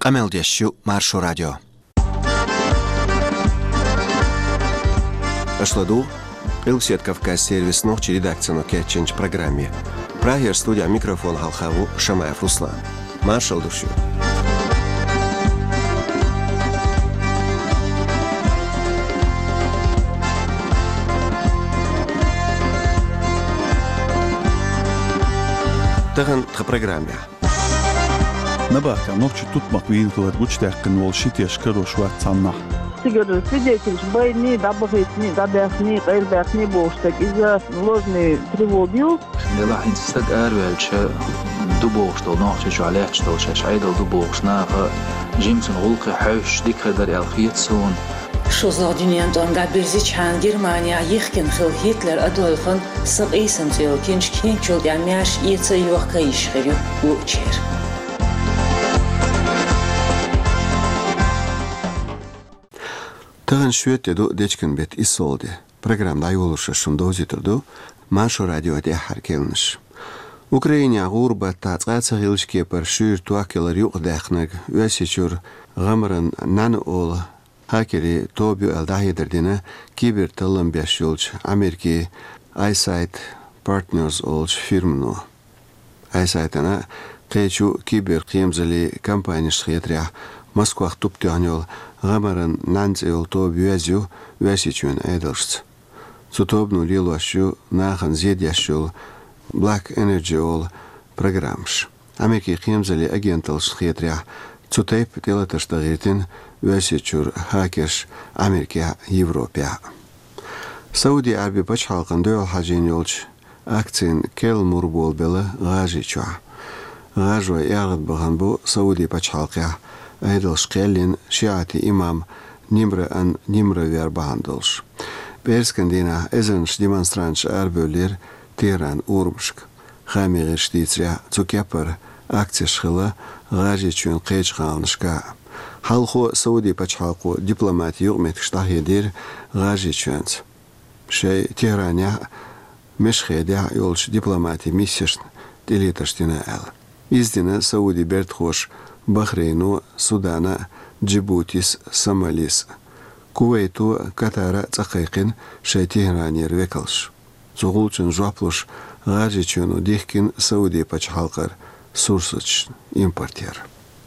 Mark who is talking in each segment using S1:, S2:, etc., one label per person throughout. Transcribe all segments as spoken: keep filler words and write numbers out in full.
S1: Камел дещу Маршо радио. Ашладу, Илсет Кавказ сервис ночи редакцию кетченч программе. Прагер студия микрофон Халхаву Шамаев Руслан. Маршал душу. Таган тха программе.
S2: Набахта ночи тут маквин кылат гучтакын ол шитешкер ошват санна.
S3: Сигур свидетель войны, добротный, добротный, эльбертный бостак из-за ложной тревоги.
S4: Дела инстаг арвелча дубош то ночи шалеч то шайдал дубош на Джимсон Волк хауш дикадар алхиетсон.
S5: Что за днем там габерзичан Германия ехкен хил Гитлер Адольфен саб эйсенцел кинч кинчул я мяш ица юрка ишхерю учер.
S1: Таган шветтеду дечкен бет исолди. Программда юлуша шундозитурду Маршо радио де харкелниш. Украина гурба тацгаца гилшке пар шур туакелар юqdaqnag весичур гамран нан ол хакери тобю алдахидердина кибер талам бяшулч Америки Eyesight Partners олч фирмну. Eyesight ана кечу кибер кемзали компания шхетря Москва туптянел гамран нанцел тобю азю весичун эдерс. Цутобну лилуашу нахан зедяшул Black Energy All программш. Америки кемзали агентал шхетря цутейп телаташтагиртин весичур хакерш Америка Европа. Сауди Араби пачхалкан дуал хажин юлч акцин кел мурбол бела гажича. Гажва ягд баганбу Сауди пачхалка айдал шкелин шиати имам нимра ан нимра вер бахандолш. Перскандина эзенш демонстранч арбөлер Тиран Урмшк. Хамир штицря цукепар акция шхила гажичун кечхауншка. Халхо Сауди пачхалку дипломатию югмет штахедир гажичунц. Шей Тираня мешхедя юлш дипломати миссиш делиташтина эл. Издина Сауди бертхош Бахрейну, Судана, Джибутис, Сомалис. Кувейту Катара цахайкин шей Тиранир векалш. Зугулчун жаплуш гажичуну дихкин Сауди пачхалкар сурсуч импортер.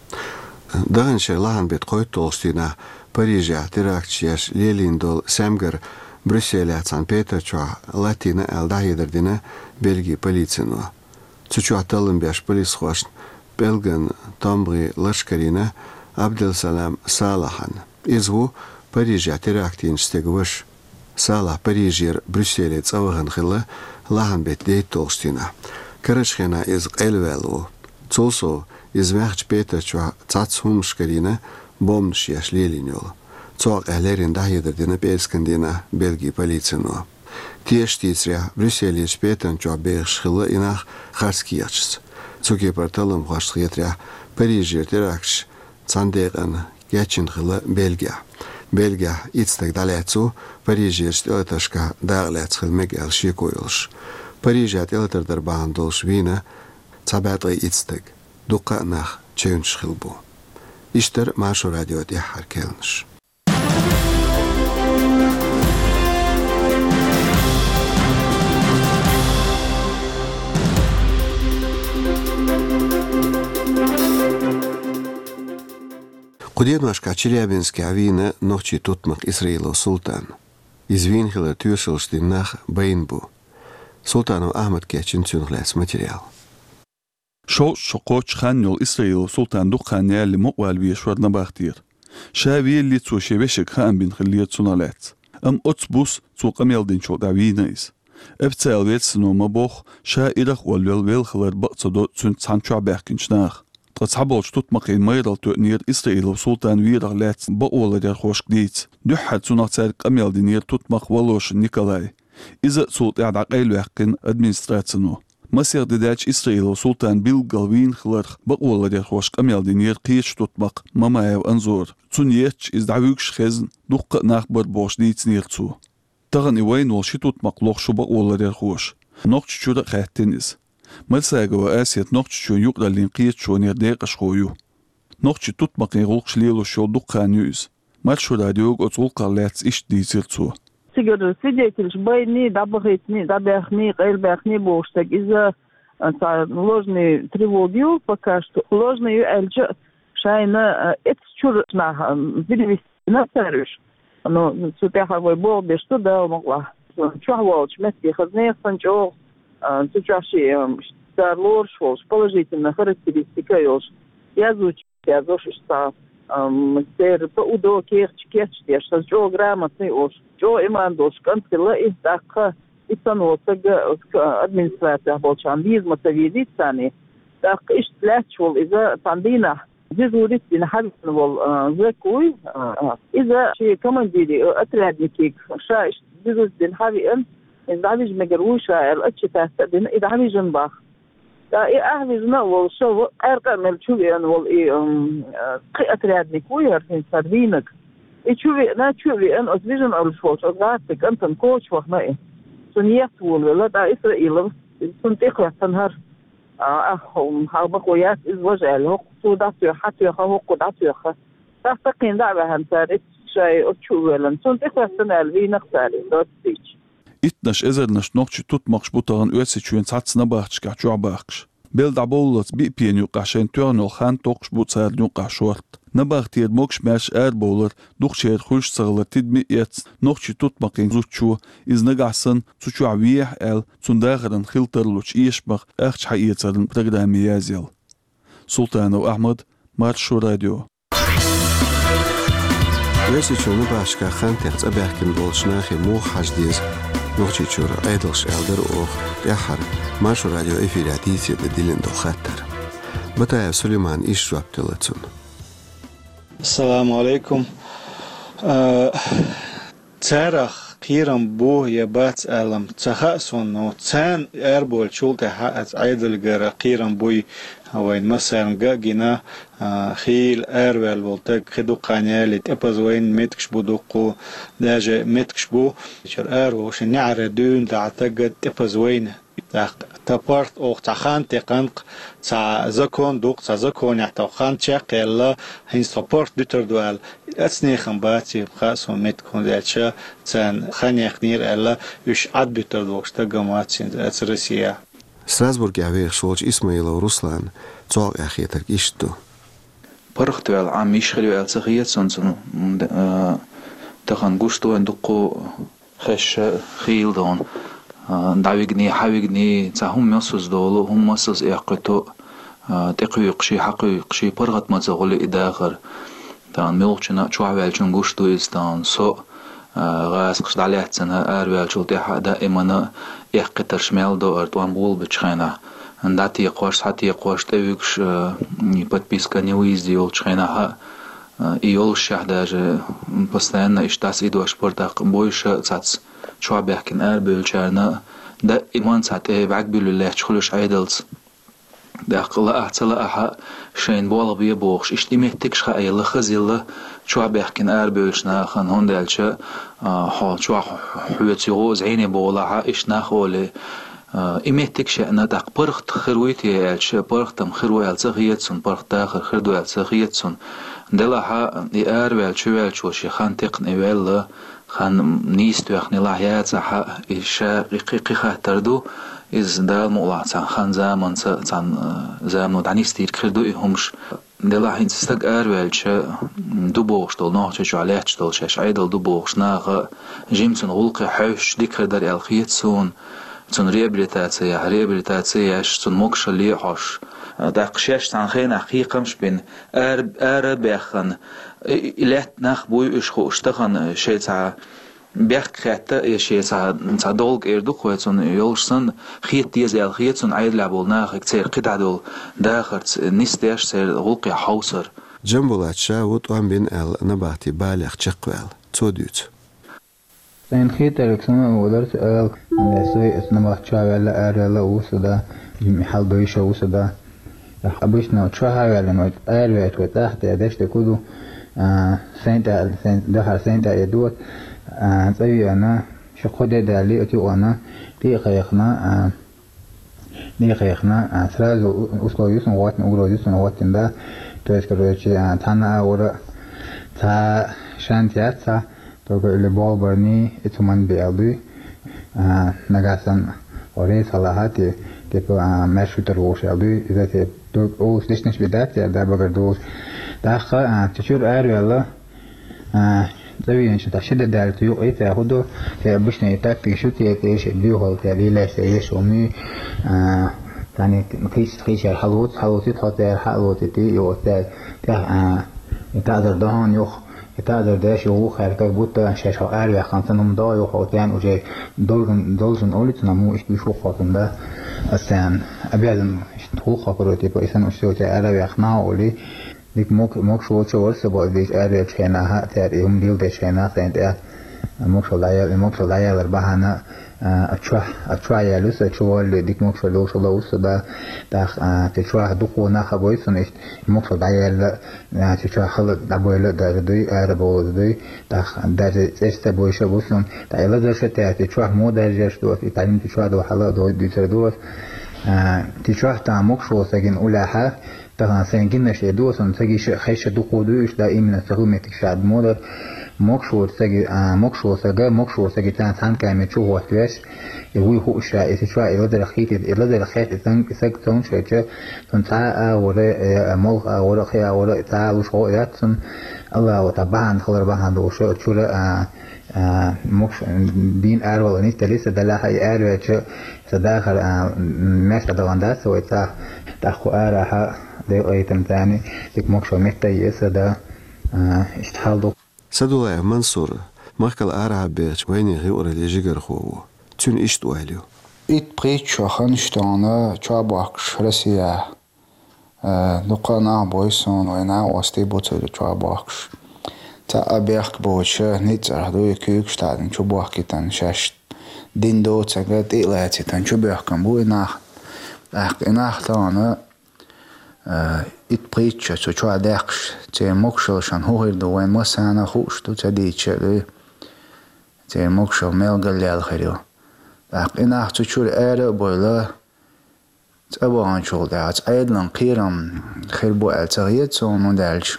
S1: Дагынша лахан бет койт толстина Парижа терактчияш Лелиндол Сэмгар Брюсселя Сан-Петерчуа Латина Элдахидердина Бельги полицину. Цучу аталым бяш полисхош Белган Томбри Лашкарина Абделсалам Салахан. Изву Парижа терактин стегваш Сала Парижер Брюсселе цаваган хила лахан бет дейт толстина. Карачхена из Эльвелу. Цолсо из Мехч Петерчуа Цацхумшкарина бомнш яш Лелиньол. Цог элерин дахидердина Перскандина Бельги полицину. Тieштицря Брюсселич Петерчуа Бехшхила инах Харскиячс. Цуги парталым хашхетря Парижер теракш Цандеган Гячин хила Бельгия. Бельгия ицтек далецу Парижерст элташка даглец хилмег эл шикойлш. Парижат элтердер баандолш вина цабатай ицтек дука нах чеунш хилбу. Иштер Маршо радио де харкелнш. Куденвашка Челябинский авина ночи тутмак Израило султан. Извинхила тюршилштин нах Бейнбу. Султану Ахмад Кечин цюнглес материал.
S2: Шо шокоч ханьол Израило султан духаня ли муqwal вишвар набахтир. Шави ли цушевешек хан бин хилиет суналет. Ам отсбус цукамелдин чо давинайс. Эбцел ветсну мабох ша ирах walwel wel khlar baqsado цун цанча бахкинчнах. تصحبوش تطمقين ميرال تؤنير إسرائيل وسلطان ويرغ لات بقولة دير خوش قديت نحد سنة سارك أميال دينير تطمق ولوش نيكولاي إذا سلط يعد عقيل وحقين أدمينستراتسنو مسير ديداج إسرائيل وسلطان بيلغالوين خلرخ بقولة دير خوش أميال دينير قيش تطمق ممايو أنزور تسونيتش إز دعوكش خزن دقق ناخبر بوش ديت نيرتسو تغن إوين والشي تطمق لوخشو بقولة دير خوش نوقش شورا خيحتنز ملساقوا آسيت نوقش شو يقرأ لنقيت شو نيرديق أشخويو نوخشي تطمقين غلقش ليلو شو دقا نيوز مالشو راديوغ أتغلقا لاتس إش ديزيرتسو
S3: سيجر سيديتلش بايني دابخيتني دابخني قيلبخني بوشتك إذا ложные тревоги, пока что ложные эльче шайна этчур на перевести на сервис. Но сутяховой бол без что да могла. Чувствовал, что хозяин санчо, сучаши старлор шел, положительно характеристика ёж. Я звучу, я звучу, что мастер по удо керч керч, я что джо грамотный ош, джо иман дош, концила и так. И становится администрация болчан визма тавидит сани. Так иш лячвол из-за пандина. Дежурит на хавинвол закуй. Из-за ши командири отрядники ша дежурит на хавин. Из-за хавиж мегаруша ال-اتشتاست دين إذا حавижен бах. Да и حавижна вол шо эрка мелчувен вол и отрядник уйерфин садвинок. И чуви на чуви эн озвижен алшвол шогатик антон коч вахна. سنيتول ولا دا إسرائيل سنتيخ تنهر أهم هابقويات إزواجال هو صوداتو حتى هو قداتو خ تحتقين دعوة هنتاريت شيء أتشوفلن سنتيخ تنال في نختاري دوت تيج
S2: إتناش إزرناش نوخشي تطمقش بطران أوسيتشوين ساتسنا باخش كحجوع باخش بيل دعبولت بي بينيو قاشين تورنو خان توقش بوتسار نيو قاشورت نباختير موكش ماش آر بولر دوخشير خوش صغلر تدمي يتس نوخشي تطمقين زوتشو إز نقعسن تشوع ويح آل تنداغرن خلطرلوش إيشبخ أخش حقيقترن برغرامي يازيل سلطان وأحمد مارشو راديو
S1: ويسيتشو نباشكا خان تيغت أباحكن بولشناخي مو حاجديز نوخشي تشورا أيدلش ألدر أوخ تيحر مارشو راديو إفير عديثي بديلين دو خاتر بطايا سليمان إيش رابطلتون
S6: السلام عليكم تارخ قيرم بو يبات ألم تخاسون نو تان أربول شولته حات عيدل جرا قيرم بوي هوين مثلا جاجنا خيل أربل voltek خدو قانيالي تبزوين متكش بدوقو داجة متكش بو شر أرو وش نعرة دون تعتقد تبزوين تبارت أو تخان تقنق تا زكون دوق تا زكون يحتوخان تشاقيلا هين سبورت دوتر دوال أتنيخن باتي بخاصو متكون دالشا تان خان يخنير ألا يش عد بيتر دوقش تقاماتين أترسيا
S1: Strasburg авех шолч Исмаила Руслан цог ахетер ишту.
S4: Пархтвел ам ишхрил цахиет сонсон тахан гушту эндуку хэш хилдон давигни хавигни цахум месус долу хум месус яқто текуйқши хақуйқши паргат мазагули идахар тан мелчна чуавелчун гушту истан со غاس قصد عليه سنة أربعة شلتي حدا إمانا يحقتر شمال دو أرتوان بول بتشخينا عنداتي يقواش حتى يقواش تاويكش подписка не уиздил чхайна ха иол шахдаже постоянно иштас иду шпортак больше цац чуабяхкин эрбөлчарна да иман цате вагбүлүлэ чхулуш айдалс да кыла ацала аха шейн бола бие богш иштиметтик ша айла хазилла чуабяхкин эрбөлчна хан хондалча ха чуа хуйциго зайне бола ишна холе إمتك شأن دق برخت خرويتي ألش برختم خروي ألزغيتسون برخت آخر خردو ألزغيتسون دلها إير والشوال شوشي خان تقن إيوال خان نيستو أخني لحيات زحا إيشا قيقي خاتردو إز دال مقلع تان خان زامن تان زامنو دانيستير خردو إيهمش دلها إنستق إير والش دو بوغش دول نوح تشو عليهش دول شاش عيدل دو بوغش ناغ جيمسون غلقي حوش ديك خردر ألخيتسون تون ريابيليتاتسيا ريابيليتاتسيا تون موكش اللي حش دقشاش تنخين حقيقمش بين أرب أرب بيخن إلات نخ بوي إش خو اشتخن شيء تاع بيخ خاطة شيء تاع تاع دولق إردو خواتون يولشن خيط ديز يال خيطون عيد لعبول ناخ كتير قطع دول داخرت نستيش سير غلقي حوصر
S1: جنبولات شاوت وان بين ال نباتي بالغ تشقوال توديت
S7: سين خيطة لكسنا ودرت أل نسوي اسمه شاولا أرلا وسدا محل بيشة وسدا أبيشنا شاولا نوت أرلا وتحت يدش تكودو سنتا سنت ده سنتا يدوت سوي أنا شقودة دالي أتي وأنا تي خيخنا تي خيخنا سراز أسلو يسون واتن أقول يسون واتن ده то есть короче тана ора та шантиатса только или болбарни итуман биалды нагасан оре салахати типа маршрутер вошалды из те о слишнеш видать я да багардос даха тчур арвела Завидно, что тащили дальше, ю это ходу, я обычно и так пишу, я еще бегал, я вилась, я еще мы, тани крич крич халут, халут это это халут это и вот это, это это дохан юх, это это дальше юх, как будто сейчас арвя хансаном да юх, вот я уже должен должен улица на му еще хатом да, асан обязан хуха короче, типа если все это арвя хна ули Dik mok mok so so so boy this area chena ha ter um deal de chena and ya mok so daya mok so daya lar bahana a try a try ya lu so chwal dik mok so lo so lo so da da te try du ko na ha boy so nicht mok so daya la te try khal da boy la da de ara bo de da da este boy so bo so da ela da se te te try mo da je sto fi talim te try do hala do di ter do te try ta mok so sagin ulaha طبعا سنجينا شيء دوسن سجي شيء خيش دقودوش دائما سهومة الشعب مودر مكشور سجي مكشور سجى مكشور سجي تان تان كامل شو هو تواش يوي هو الشيء إذا إلى الخيط إلى الخيط سنج سج سون شيء تنساء ولا ملخ ولا خيا ولا تعال وش هو ياتسن الله وتبعن خلر بعن دوش شو لا مكش بين أروى نيت لسه دلها أروى شو سداخل ماشى دوانداس ويتا تأخو أراها ده أيتم ثاني ديك مكشو متى يسدا اشتحالدو
S1: سدولا منصور مخكل أرها بيش ويني غيور اللي جيجر خوو تون إشت وعليو
S8: إت بريتشو خنشتانا تشاباكش رسيا نقانا بويسون وينا واستي بوتر تشاباكش تا أبيخ بوتشا نيتر هدو يكيوكش تادن تشاباكي تن شاشت دين دو تساقات إيلاتي تن تشاباكم بوي ناخ أخ ناخ تانا إت بريتشا تو تشاداكش تي مكشل شان هوهر دو وين مسانا خوش تو تديتشا لي تي مكشل ميلغل يالخيريو أخ ناخ تشور آره بويلا تأبوان شغل دعات أيضاً قيرم خيربو التغيير سونو دالش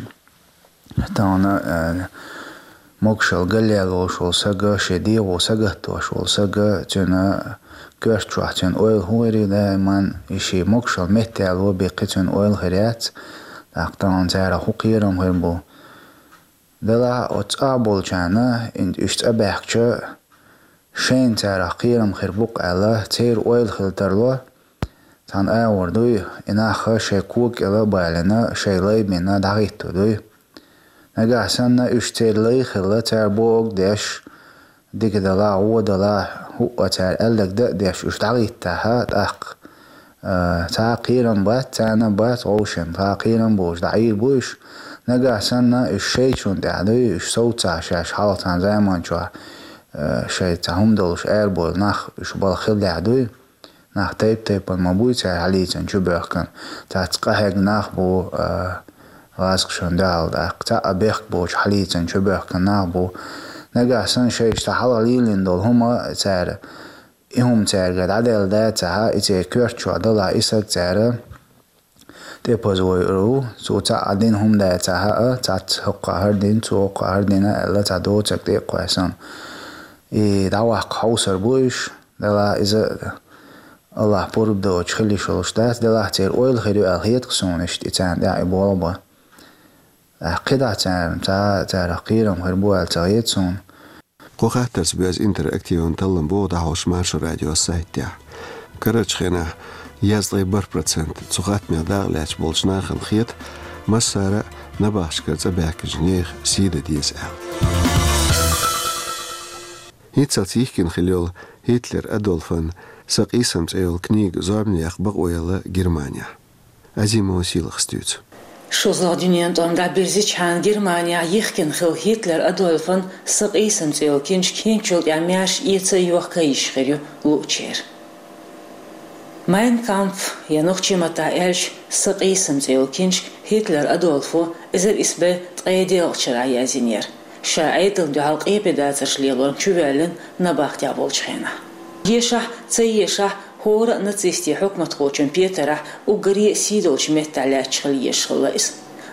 S8: تانا مكشل قليلو شول ساقا شديغو ساقهتو شول ساقا تنا كرشتوح تن اويل هوري دايما إشي مكشل مهتالو بيقي تن اويل خيريات تانا تارا هو قيرم خيربو دلا اتقابل جانا اند اشت أباكشا شين تارا قيرم خيربوك على تير اويل خيلترلو تان أور دوي إنا خا شيء كوك إلا بالنا شيء لي بينا دعيتو دوي نجا سنة إشتير لي خلا تربوك داش ديك دلا هو دلا هو تار ألك دا داش إش دعيتها تأق تاقيرا بات تانا بات عوشن تاقيرا بوش دعير بوش نجا سنة الشيء شون دعدوي إش صوت عشاش حالتان زي ما نشوف شيء تهم دلش أربول نخ إش بالخيل دعدوي ناخ تيب تيب المبوي تاع عليتن شو بيحكن تاع تقهق ناخ بو راسك شون دال داق تاع بيحك بوش حليتن شو بيحكن ناخ بو نجا سن شيء تحلا ليلين دول هما تاع هم تاع قد عدل دا تاع إتي كورت شو عدلا إسا تاع تيبوزوي رو سو تاع عدين هم دا تاع تاع تحقا هردين توقع هردين إلا تاع دو تاع دي قواسن إي دعوة حوصر بوش دلا إذا الله بورب دو تخلي شلشتات دلاه تير اويل خيرو الهيت قسونش تيتان داعي بولبا قطع تام تا تا رقيرم هربو التغيت سون
S1: قوخات تسبيز انتراكتيفون تلم بو دعوش مارشو راديو سايتيا كرج خينا يزلي بر برسنت تسوغات ميداغ لاش بولشناخ الخيط مسارة نباش كرز باك جنيخ سيدة ديس ال هيتسالتيخ كن خليول هتلر أدولفن سقيسم تأيول كنيج زاربني أخبق ويلا جرمانيا أزيمو سيلخ ستوت
S5: شو زادينيان تون قابرزي كان جرمانيا يخكن خل هتلر أدولفن سقيسم تأيول كنش كينشول يعمياش يتسيوخ كيش خيريو لوتشير ماين كامف ينوخشي متى إلش سقيسم تأيول كنش هتلر أدولفو إذا إسبه تقيديل شرعي أزينير شاعيدل دعال قيبي داتش ليلون شوالن نباخت يابولش خينا يشح تيشح هور نتسيستي حكمة خوشن بيترح وقري سيدولش متعلات شغل يشغل لإس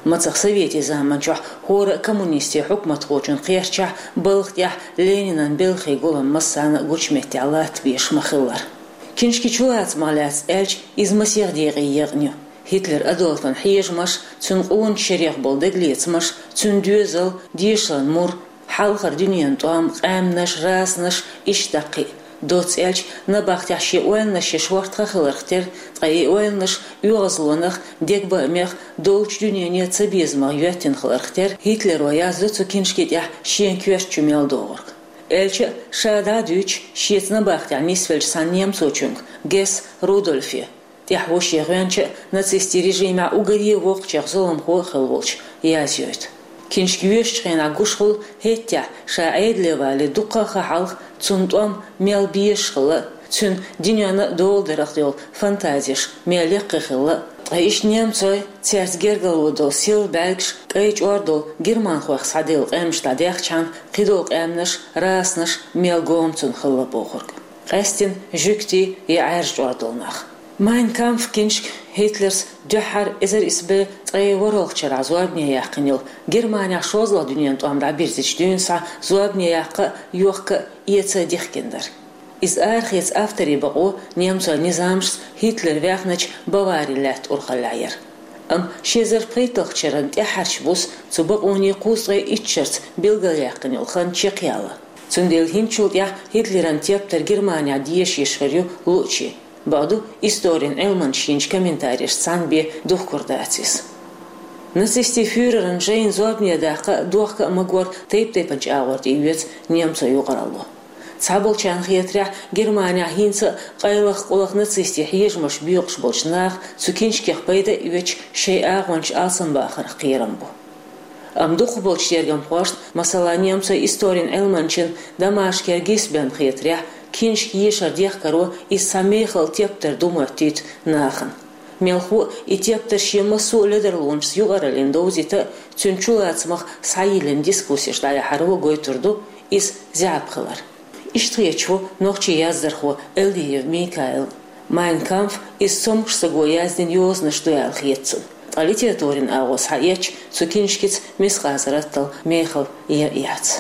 S5: متصخ سويتي زمان جح هور كومونيستي حكمت خوچن قيرچح بلختيح لينينن بلخي قولن مسان قوچمتي علات بيش مخلر كينشكي چولات مالات الج из مسيح ديغي يغنيو هتلر أدولفن حيجمش تن قون شريخ بولدقليتمش تن دوزل ديشلن مور حلقر دنيان طعم قامنش راسنش اشتقي دوتس الج نباختح شي وينش شوارت خلرختر تقاي وينش يغزلونخ ديك باميخ دولش دنيانيا تسبيزما يوتين خلرختر هتلر ويازدو تو كينشكيتح شين كيوش چميل دورق الج شادا دوچ شيت نباختح نيسفلج سان نيمسوچونگ гес Рудольфи تحوش يغانش نацисти режима угорье вокчах золом хохелволч язёйт киншкиёш чхена гушхул хеття шаэдлевали дукаха халх цунтом мелбиешхла цун диньяна долдерахтел фантазиш мелеқхла иш немцой церцгергалудол сил бэлгш кайч ордол герман хох садил эмшта дехчан қидол эмнеш раснеш мелгомцун хла бохорг قاستن جوكتي يعرج وردولناخ ماين كامف كينشك هتلرز دحر إزر إسبه تغيي وروغ چرا زوابنيا ياقنيل جرمانيا شوزلا دنيان تو امرا بيرزيش دونسا زوابنيا ياق يوخ يتسا ديخكندر إز آرخيز أفتري بقو نيمسو نظامش هتلر ويخنج بواري لات أرخلاير أم شيزر بريتلخ چرا دحرش بوس تبقوني قوصغي إتشرت بيلغل ياقنيل خان چيقيالا Цундел хинчул я Гитлеран тептер Германия диеш ешхерю лучи. Баду историн Элман шинч комментариш санби духкурдацис. Нацисти фюререн жейн зобния даха духка магор тейп-тейпанч ауард июец немца югаралло. Цабол чан хиетря Германия хинца қайлах қолах нацисти хиежмаш бүйоқш болчнах цукинчкех пайда июеч шей ағванч алсан бахар қирамбу. Амдух болчтергам хошт масала немца историн Элманчин дамашкер гисбен хиетря киншки ешар дехкаро и самехал тептер думартит нахан. Мелху и тептер шемасу ледерлунч югаралин доузита цюнчулацмах саилен дискуссиш дая харво гойтурду из зябхалар. Иштречу нохчи яздерху Элдиев Микаэл. Mein Kampf ist zum Sagoyazdin Josnish duel хиетцун. А литературин агос хаеч цукиншкиц мисхазараттал мехал я яц.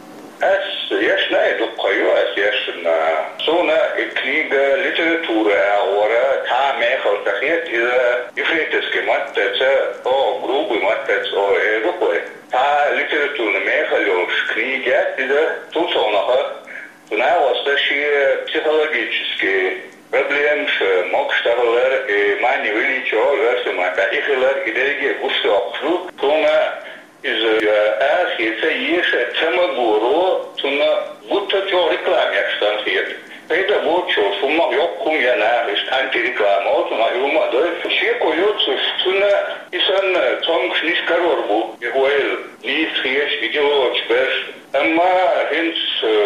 S9: Es есть на эту кою, es есть на зона книга литературы, а та мехал тахет из ифритский маттец, о грубый маттец, о эрукой. Та литературный мехал книга из тусонаха, на восточные психологические проблем с мокштарлер и мани величо версумата ихлер идеги устокру туна из ахица еше темагуру туна будто чо рекламе станхиет это бочо сума йоккум яна ist антиреклама туна юма да все коёцу туна исан цонгш ниш карорбу игуэл нис хеш идеолог беш amma hins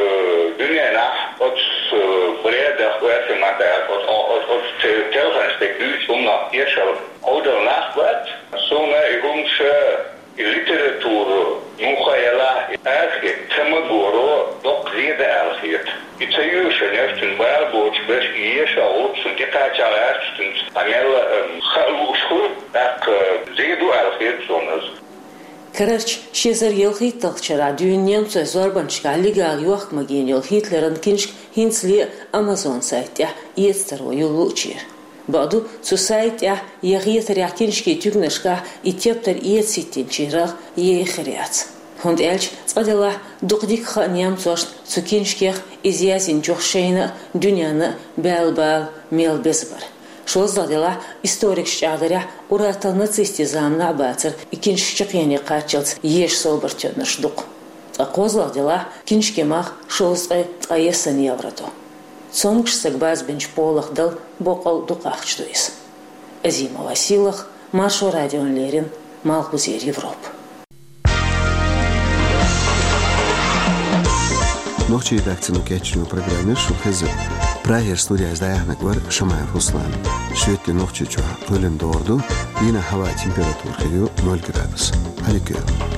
S9: dünena от бреда версумата от от от телханстек dus om nach eersel ouder nachtwet zona igums literatuur mukhayala erge temagoro dok zede algiet it's a usual nesten welboch bes eersel ots und dikachal erstens amel khalushu tak zedu algiet zonas
S5: Карарч шезер елхиттал чара дюн немцы зорбанчка лигал юах магин елхитлерен киншк хинсли Амазон сайтя иестеро юлучир. Баду цу сайтя ягиетер якиншки тюгнешка и тептер иеситин чирах ехряц. Хонд элч цадела духдик ха немцош цу киншкех изязин жохшейна дюняна бел-бел мелбезбар. Шоздадила историк шчадаря уратал нацисти замна бацер и киншчакени качалц еш собартённыш дук. А козладила киншкемах шозгай аесан еврато. Цонгш сагбаз бенч полах дал бокал дукахчдуис. Азима Василах, Маршо Радион Лерин, Малхузер Европ.
S1: Нохчи редакцию кетчну программе шухезы. Прайер студия издаяхнак бар Шамаев Руслан. Шветли нохчи чуа пылен доорду, дина хава температур хилю ноль градус. Аликö.